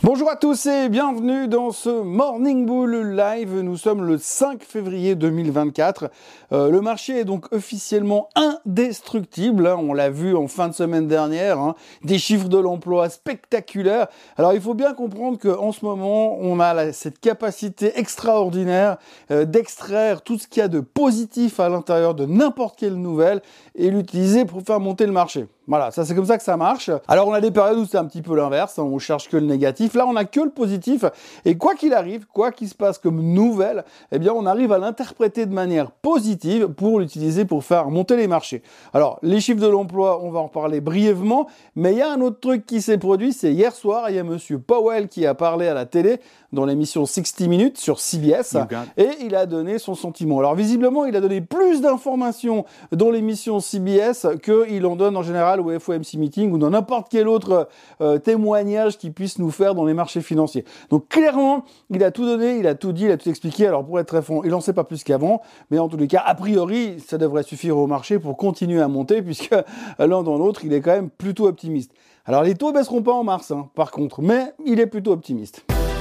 Bonjour à tous et bienvenue dans ce Morning Bull Live. Nous sommes le 5 février 2024. Le marché est donc officiellement indestructible. On l'a vu en fin de semaine dernière. Des chiffres de l'emploi spectaculaires. Alors il faut bien comprendre qu'en ce moment, on a cette capacité extraordinaire d'extraire tout ce qu'il y a de positif à l'intérieur de n'importe quelle nouvelle et l'utiliser pour faire monter le marché. Voilà, ça c'est comme ça que ça marche. Alors on a des périodes où c'est un petit peu l'inverse, on cherche que le négatif. Là on a que le positif et quoi qu'il arrive, quoi qu'il se passe comme nouvelle, eh bien on arrive à l'interpréter de manière positive pour l'utiliser pour faire monter les marchés. Alors les chiffres de l'emploi, on va en parler brièvement, mais il y a un autre truc qui s'est produit, c'est hier soir, il y a monsieur Powell qui a parlé à la télé dans l'émission 60 Minutes sur CBS et il a donné son sentiment. Alors visiblement, il a donné plus d'informations dans l'émission CBS qu'il en donne en général au FOMC Meeting ou dans n'importe quel autre témoignage qu'il puisse nous faire dans les marchés financiers. Donc clairement, il a tout donné, il a tout dit, il a tout expliqué. Alors pour être très franc, il n'en sait pas plus qu'avant, mais en tous les cas, a priori, ça devrait suffire au marché pour continuer à monter puisque l'un dans l'autre, il est quand même plutôt optimiste. Alors les taux ne baisseront pas en mars, par contre, mais il est plutôt optimiste.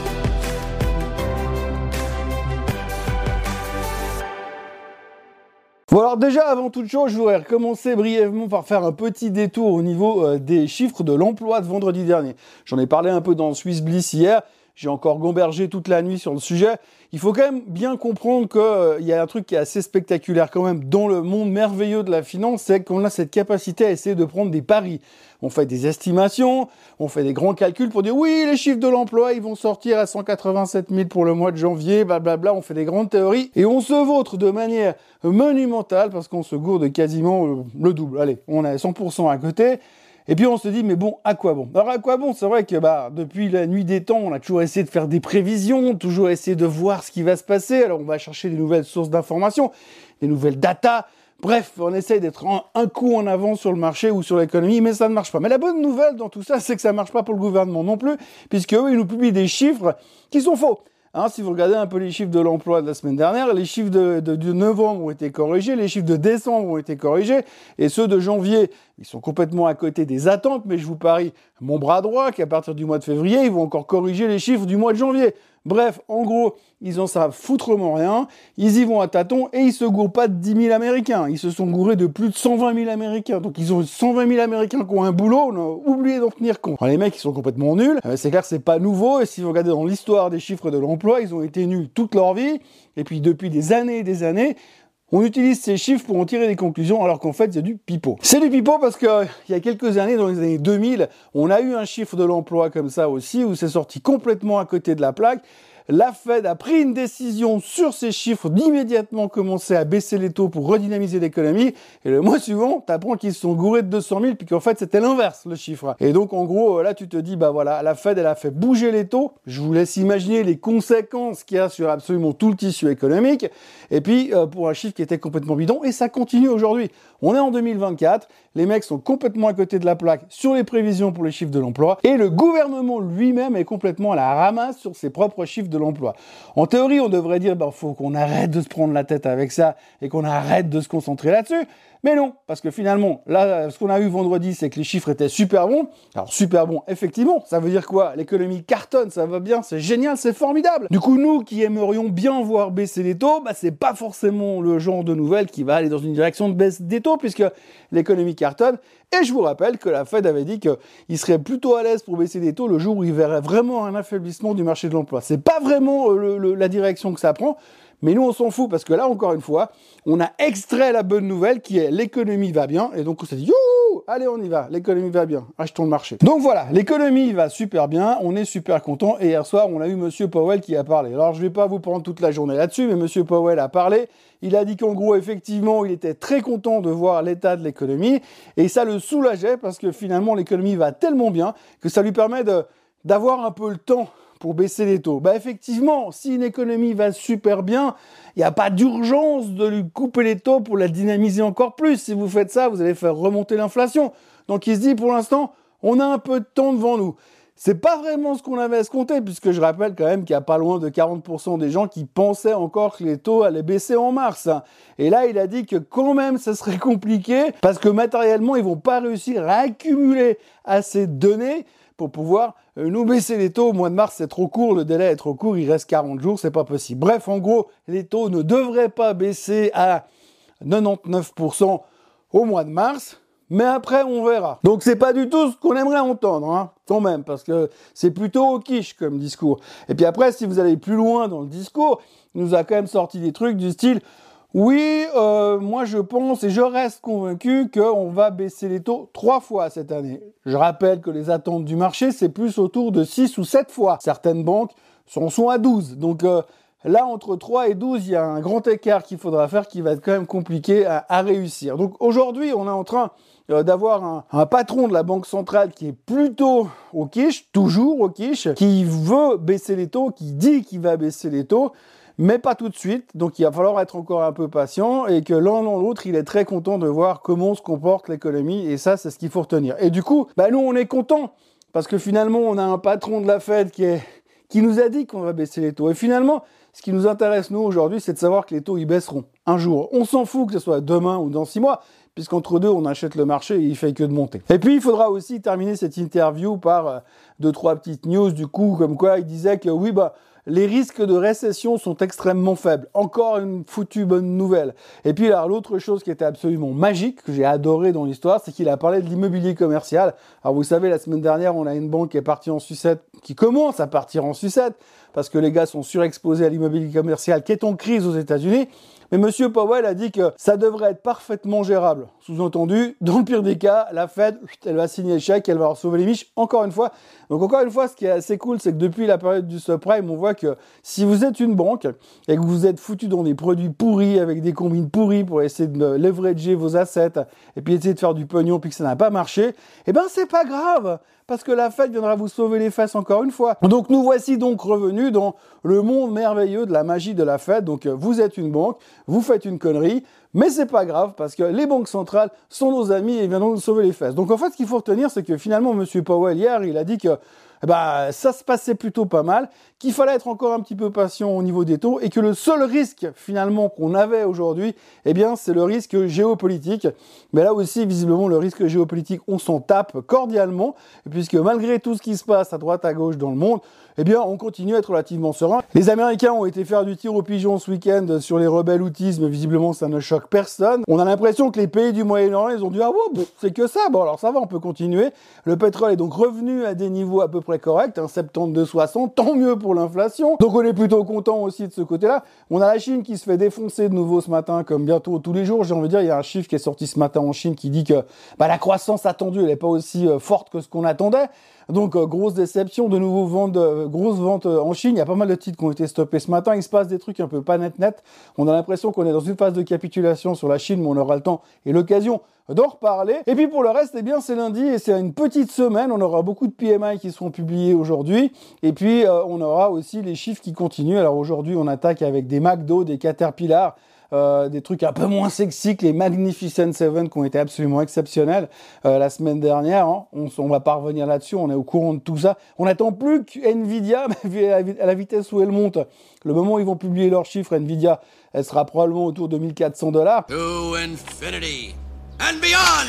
Bon alors déjà avant toute chose, je voudrais recommencer brièvement par faire un petit détour au niveau des chiffres de l'emploi de vendredi dernier. J'en ai parlé un peu dans Swiss Bliss hier, j'ai encore gambergé toute la nuit sur le sujet. Il faut quand même bien comprendre qu'il y a un truc qui est assez spectaculaire quand même dans le monde merveilleux de la finance, c'est qu'on a cette capacité à essayer de prendre des paris. On fait des estimations, on fait des grands calculs pour dire oui, les chiffres de l'emploi, ils vont sortir à 187 000 pour le mois de janvier, blablabla, on fait des grandes théories et on se vautre de manière monumentale parce qu'on se gourde quasiment le double. Allez, on est à 100% à côté. Et puis on se dit, mais bon, à quoi bon? Alors à quoi bon? C'est vrai que depuis la nuit des temps, on a toujours essayé de faire des prévisions, toujours essayé de voir ce qui va se passer. Alors on va chercher des nouvelles sources d'informations, des nouvelles data. Bref, on essaye d'être un coup en avant sur le marché ou sur l'économie, mais ça ne marche pas. Mais la bonne nouvelle dans tout ça, c'est que ça ne marche pas pour le gouvernement non plus, puisque eux, ils nous publient des chiffres qui sont faux. Si vous regardez un peu les chiffres de l'emploi de la semaine dernière, les chiffres de novembre ont été corrigés, les chiffres de décembre ont été corrigés, et ceux de janvier, ils sont complètement à côté des attentes, mais je vous parie mon bras droit qu'à partir du mois de février, ils vont encore corriger les chiffres du mois de janvier. Bref, en gros, ils en savent foutrement rien, ils y vont à tâtons et ils se gourent pas de 10 000 Américains. Ils se sont gourés de plus de 120 000 Américains. Donc ils ont 120 000 Américains qui ont un boulot, on a oublié d'en tenir compte. Alors, les mecs, ils sont complètement nuls. C'est clair que c'est pas nouveau. Et si vous regardez dans l'histoire des chiffres de l'emploi, ils ont été nuls toute leur vie. Et puis depuis des années et des années, on utilise ces chiffres pour en tirer des conclusions alors qu'en fait, c'est du pipeau. C'est du pipeau parce que il y a quelques années, dans les années 2000, on a eu un chiffre de l'emploi comme ça aussi où c'est sorti complètement à côté de la plaque. La Fed a pris une décision sur ces chiffres d'immédiatement commencer à baisser les taux pour redynamiser l'économie. Et le mois suivant, t'apprends qu'ils se sont gourés de 200 000 puis qu'en fait, c'était l'inverse, le chiffre. Et donc, en gros, là, tu te dis, voilà, la Fed, elle a fait bouger les taux. Je vous laisse imaginer les conséquences qu'il y a sur absolument tout le tissu économique. Et puis, pour un chiffre qui était complètement bidon. Et ça continue aujourd'hui. On est en 2024. Les mecs sont complètement à côté de la plaque sur les prévisions pour les chiffres de l'emploi. Et le gouvernement lui-même est complètement à la ramasse sur ses propres chiffres de l'emploi. En théorie, on devrait dire, faut qu'on arrête de se prendre la tête avec ça et qu'on arrête de se concentrer là-dessus. Mais non, parce que finalement, là, ce qu'on a eu vendredi, c'est que les chiffres étaient super bons. Alors, super bons, effectivement, ça veut dire quoi? L'économie cartonne, ça va bien, c'est génial, c'est formidable. Du coup, nous qui aimerions bien voir baisser les taux, c'est pas forcément le genre de nouvelle qui va aller dans une direction de baisse des taux, puisque l'économie cartonne. Et je vous rappelle que la Fed avait dit qu'il serait plutôt à l'aise pour baisser les taux le jour où il verrait vraiment un affaiblissement du marché de l'emploi. C'est pas vraiment la direction que ça prend. Mais nous, on s'en fout parce que là, encore une fois, on a extrait la bonne nouvelle qui est l'économie va bien. Et donc, on s'est dit, youhou, allez, on y va, l'économie va bien, achetons le marché. Donc voilà, l'économie va super bien, on est super content. Et hier soir, on a eu monsieur Powell qui a parlé. Alors, je vais pas vous prendre toute la journée là-dessus, mais monsieur Powell a parlé. Il a dit qu'en gros, effectivement, il était très content de voir l'état de l'économie. Et ça le soulageait parce que finalement, l'économie va tellement bien que ça lui permet d'avoir un peu le temps pour baisser les taux. Effectivement, si une économie va super bien, il n'y a pas d'urgence de lui couper les taux pour la dynamiser encore plus. Si vous faites ça, vous allez faire remonter l'inflation. Donc il se dit, pour l'instant, on a un peu de temps devant nous. C'est pas vraiment ce qu'on avait escompté, puisque je rappelle quand même qu'il y a pas loin de 40% des gens qui pensaient encore que les taux allaient baisser en mars. Et là, il a dit que quand même, ça serait compliqué, parce que matériellement, ils vont pas réussir à accumuler assez de données pour pouvoir nous baisser les taux au mois de mars, c'est trop court, le délai est trop court, il reste 40 jours, c'est pas possible. Bref, en gros, les taux ne devraient pas baisser à 99% au mois de mars, mais après, on verra. Donc, c'est pas du tout ce qu'on aimerait entendre, hein, quand même, parce que c'est plutôt au quiche comme discours. Et puis après, si vous allez plus loin dans le discours, il nous a quand même sorti des trucs du style oui, moi je pense et je reste convaincu qu'on va baisser les taux 3 fois cette année. Je rappelle que les attentes du marché, c'est plus autour de 6 ou 7 fois. Certaines banques sont à 12. Donc là, entre 3 et 12, il y a un grand écart qu'il faudra faire qui va être quand même compliqué à réussir. Donc aujourd'hui, on est en train d'avoir un patron de la Banque centrale qui est plutôt au quiche, toujours au quiche, qui veut baisser les taux, qui dit qu'il va baisser les taux, mais pas tout de suite, donc il va falloir être encore un peu patient, et que l'un dans l'autre, il est très content de voir comment se comporte l'économie, et ça, c'est ce qu'il faut retenir. Et du coup, nous, on est content, parce que finalement, on a un patron de la Fed qui nous a dit qu'on va baisser les taux. Et finalement, ce qui nous intéresse, nous, aujourd'hui, c'est de savoir que les taux, ils baisseront un jour. On s'en fout que ce soit demain ou dans 6 mois, puisqu'entre deux, on achète le marché et il fait que de monter. Et puis, il faudra aussi terminer cette interview par 2-3 petites news, du coup, comme quoi il disait que oui, les risques de récession sont extrêmement faibles. Encore une foutue bonne nouvelle. Et puis alors l'autre chose qui était absolument magique, que j'ai adoré dans l'histoire, c'est qu'il a parlé de l'immobilier commercial. Alors vous savez, la semaine dernière, on a une banque qui est partie en sucette, qui commence à partir en sucette, parce que les gars sont surexposés à l'immobilier commercial qui est en crise aux États-Unis. Mais Monsieur Powell a dit que ça devrait être parfaitement gérable. Sous-entendu, dans le pire des cas, la Fed, elle va signer le chèque, elle va leur sauver les miches, encore une fois. Donc encore une fois, ce qui est assez cool, c'est que depuis la période du subprime, on voit que si vous êtes une banque et que vous êtes foutu dans des produits pourris, avec des combines pourries pour essayer de leverager vos assets, et puis essayer de faire du pognon, puis que ça n'a pas marché, c'est pas grave, parce que la Fed viendra vous sauver les fesses encore une fois. Donc nous voici donc revenus dans le monde merveilleux de la magie de la Fed. Donc vous êtes une banque, vous faites une connerie, mais c'est pas grave parce que les banques centrales sont nos amis et viendront nous sauver les fesses. Donc en fait, ce qu'il faut retenir, c'est que finalement, Monsieur Powell hier, il a dit que ça se passait plutôt pas mal, qu'il fallait être encore un petit peu patient au niveau des taux et que le seul risque finalement qu'on avait aujourd'hui, c'est le risque géopolitique. Mais là aussi, visiblement, le risque géopolitique, on s'en tape cordialement, puisque malgré tout ce qui se passe à droite, à gauche dans le monde, on continue à être relativement serein. Les Américains ont été faire du tir au pigeon ce week-end sur les rebelles houthis, mais visiblement, ça ne choque personne. On a l'impression que les pays du Moyen-Orient, ils ont dit « Ah ouais, c'est que ça, bon alors ça va, on peut continuer ». Le pétrole est donc revenu à des niveaux à peu près corrects, 72,60, tant mieux pour l'inflation. Donc on est plutôt content aussi de ce côté-là. On a la Chine qui se fait défoncer de nouveau ce matin, comme bientôt tous les jours. J'ai envie de dire, il y a un chiffre qui est sorti ce matin en Chine qui dit que la croissance attendue, elle n'est pas aussi forte que ce qu'on attendait. Donc, grosse déception, de nouveau grosses ventes en Chine. Il y a pas mal de titres qui ont été stoppés ce matin. Il se passe des trucs un peu pas net. On a l'impression qu'on est dans une phase de capitulation sur la Chine, mais on aura le temps et l'occasion d'en reparler. Et puis pour le reste, c'est lundi et c'est une petite semaine. On aura beaucoup de PMI qui seront publiés aujourd'hui. Et puis, on aura aussi les chiffres qui continuent. Alors aujourd'hui, on attaque avec des McDo, des Caterpillar, des trucs un peu moins sexy que les Magnificent Seven qui ont été absolument exceptionnels la semaine dernière. On va pas revenir là-dessus, on est au courant de tout ça. On n'attend plus que Nvidia, à la vitesse où elle monte. Le moment où ils vont publier leurs chiffres, Nvidia, elle sera probablement autour de $1,400. To infinity and beyond.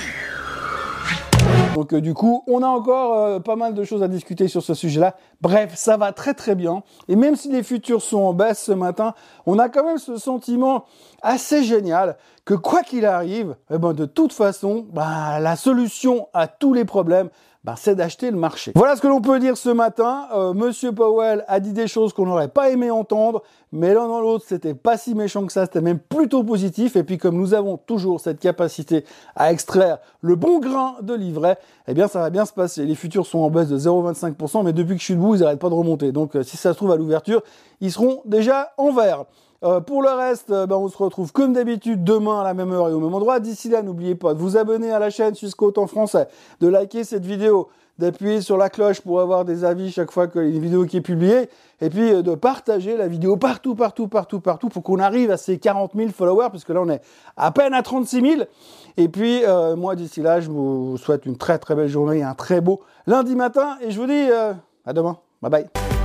Donc du coup, on a encore pas mal de choses à discuter sur ce sujet-là. Bref, ça va très très bien. Et même si les futurs sont en baisse ce matin, on a quand même ce sentiment assez génial que quoi qu'il arrive, de toute façon, la solution à tous les problèmes, c'est d'acheter le marché. Voilà ce que l'on peut dire ce matin. Monsieur Powell a dit des choses qu'on n'aurait pas aimé entendre, mais l'un dans l'autre, c'était pas si méchant que ça, c'était même plutôt positif. Et puis comme nous avons toujours cette capacité à extraire le bon grain de l'ivraie, ça va bien se passer. Les futurs sont en baisse de 0,25%, mais depuis que je suis debout, ils n'arrêtent pas de remonter. Donc si ça se trouve à l'ouverture, ils seront déjà en vert. Pour le reste, on se retrouve comme d'habitude demain à la même heure et au même endroit. D'ici là, n'oubliez pas de vous abonner à la chaîne Swissquote en français, de liker cette vidéo, d'appuyer sur la cloche pour avoir des avis chaque fois qu'il y a une vidéo qui est publiée, et puis de partager la vidéo partout pour qu'on arrive à ces 40 000 followers, puisque là on est à peine à 36 000. Et puis moi d'ici là, je vous souhaite une très très belle journée et un très beau lundi matin, et je vous dis à demain. Bye bye.